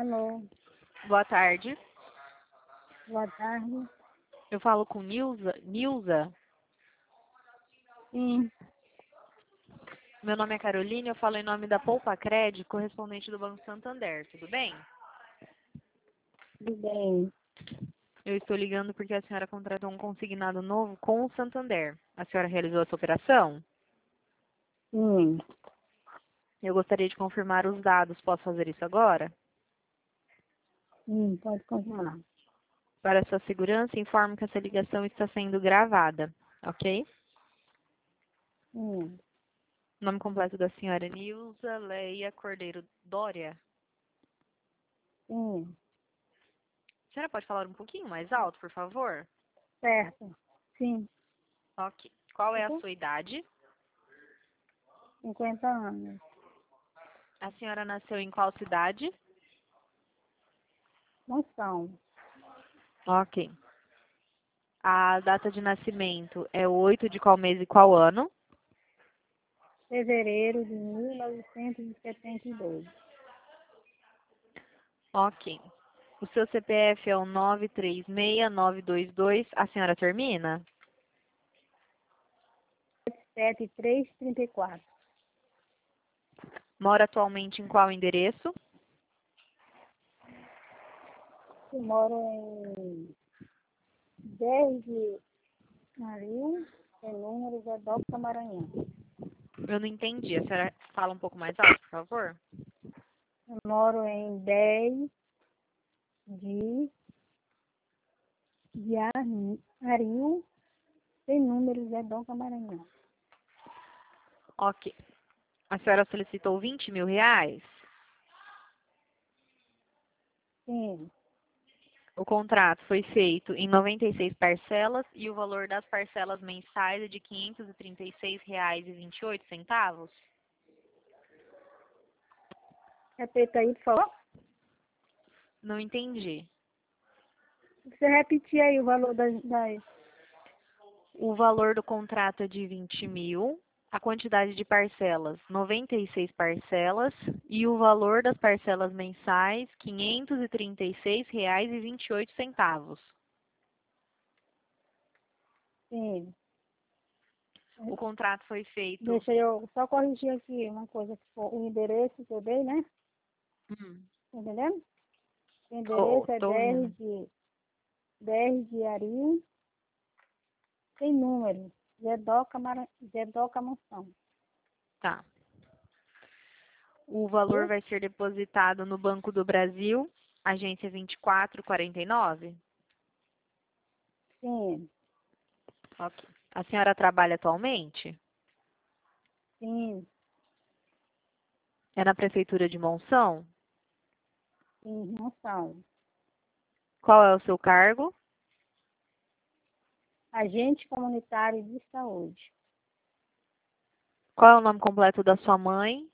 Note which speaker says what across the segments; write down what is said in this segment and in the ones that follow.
Speaker 1: Alô,
Speaker 2: Boa tarde.
Speaker 1: boa tarde.
Speaker 2: Eu falo com Nilza.
Speaker 1: Sim,
Speaker 2: Meu nome é Caroline, eu falo em nome da Poupa Cred, correspondente do Banco Santander, tudo bem?
Speaker 1: tudo bem.
Speaker 2: Eu estou ligando porque a senhora contratou um consignado novo com o Santander. A senhora realizou essa operação?
Speaker 1: Sim,
Speaker 2: Eu gostaria de confirmar os dados. Posso fazer isso agora?
Speaker 1: pode continuar.
Speaker 2: Para sua segurança, informo que essa ligação está sendo gravada, ok?
Speaker 1: Sim,
Speaker 2: O nome completo da senhora é Nilza Leia Cordeiro Dória.
Speaker 1: sim,
Speaker 2: A senhora pode falar um pouquinho mais alto, por favor?
Speaker 1: certo. Sim,
Speaker 2: Ok. Qual é a
Speaker 1: Uhum.
Speaker 2: sua idade?
Speaker 1: 50 anos.
Speaker 2: A senhora nasceu em qual cidade?
Speaker 1: Não são.
Speaker 2: Ok. A data de nascimento é 8 de qual mês e qual ano?
Speaker 1: Fevereiro de 1972.
Speaker 2: Ok. O seu CPF é o 9369922. A senhora termina?
Speaker 1: 7334.
Speaker 2: Mora atualmente em qual endereço?
Speaker 1: Eu moro em 10 de abril, em número de Adolfo Maranhão.
Speaker 2: Eu não entendi. A senhora fala um pouco mais alto, por favor?
Speaker 1: Eu moro em 10 de abril, em número de Adolfo Maranhão.
Speaker 2: Ok. A senhora solicitou 20 mil reais?
Speaker 1: Sim,
Speaker 2: O contrato foi feito em 96 parcelas e o valor das parcelas mensais é de R$ 536,28?
Speaker 1: repita aí, por favor.
Speaker 2: Não entendi.
Speaker 1: Você repetir aí o valor das.
Speaker 2: O valor do contrato é de 20 mil, a quantidade de parcelas, 96 parcelas, e o valor das parcelas mensais, R$ 536,28.
Speaker 1: Sim.
Speaker 2: O contrato foi feito.
Speaker 1: Deixa eu só corrigir aqui uma coisa. O endereço que eu dei, né?
Speaker 2: Hum,
Speaker 1: Tá entendendo? O
Speaker 2: oh,
Speaker 1: endereço é
Speaker 2: tô ouvindo.
Speaker 1: 10 de Ari, sem número. Zedoca Mansão.
Speaker 2: Tá. O valor vai ser depositado no Banco do Brasil, agência 2449.
Speaker 1: Sim,
Speaker 2: Ok. A senhora trabalha atualmente?
Speaker 1: sim,
Speaker 2: É na Prefeitura de Monção?
Speaker 1: sim, Mansão.
Speaker 2: Qual é o seu cargo?
Speaker 1: Agente comunitário de saúde.
Speaker 2: Qual é o nome completo da sua mãe?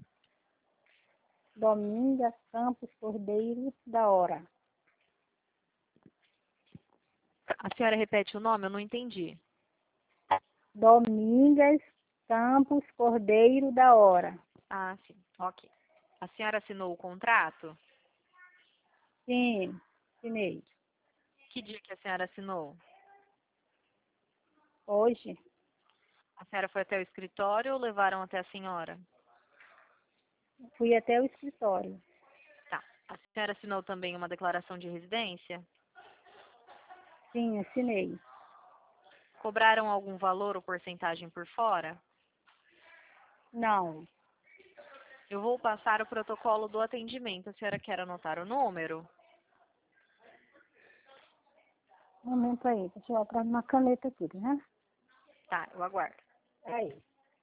Speaker 1: Domingas Campos Cordeiro da Hora.
Speaker 2: A senhora repete o nome? Eu não entendi.
Speaker 1: Domingas Campos Cordeiro da Hora.
Speaker 2: Ah, sim. Ok. A senhora assinou o contrato?
Speaker 1: Sim, chinês.
Speaker 2: Que dia que a senhora assinou?
Speaker 1: Hoje,
Speaker 2: A senhora foi até o escritório ou levaram até a senhora?
Speaker 1: fui até o escritório.
Speaker 2: Tá. A senhora assinou também uma declaração de residência?
Speaker 1: Sim, assinei.
Speaker 2: Cobraram algum valor ou porcentagem por fora?
Speaker 1: Não,
Speaker 2: Eu vou passar o protocolo do atendimento. A senhora quer anotar o número?
Speaker 1: um momento aí. Deixa eu atrás uma caneta aqui, né?
Speaker 2: Tá, eu aguardo.
Speaker 1: Aí.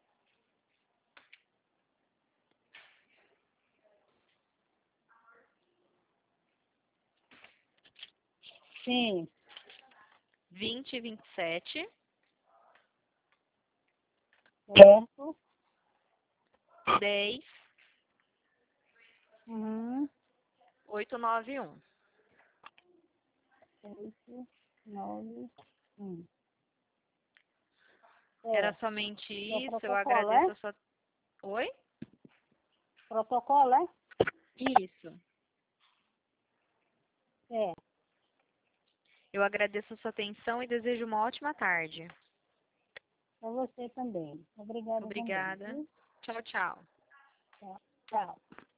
Speaker 1: Sim,
Speaker 2: 2027
Speaker 1: certo.
Speaker 2: 10
Speaker 1: Uhum.
Speaker 2: 891.
Speaker 1: 8, 9, 1.
Speaker 2: Era
Speaker 1: É,
Speaker 2: somente
Speaker 1: é o
Speaker 2: isso. Eu
Speaker 1: protocolo,
Speaker 2: agradeço
Speaker 1: é?
Speaker 2: a sua. Oi?
Speaker 1: Protocolo, é?
Speaker 2: Isso. Eu agradeço a sua atenção e desejo uma ótima tarde.
Speaker 1: Para você também. Obrigada também,
Speaker 2: Obrigada.
Speaker 1: viu?
Speaker 2: Tchau, tchau.
Speaker 1: Tchau. Tchau.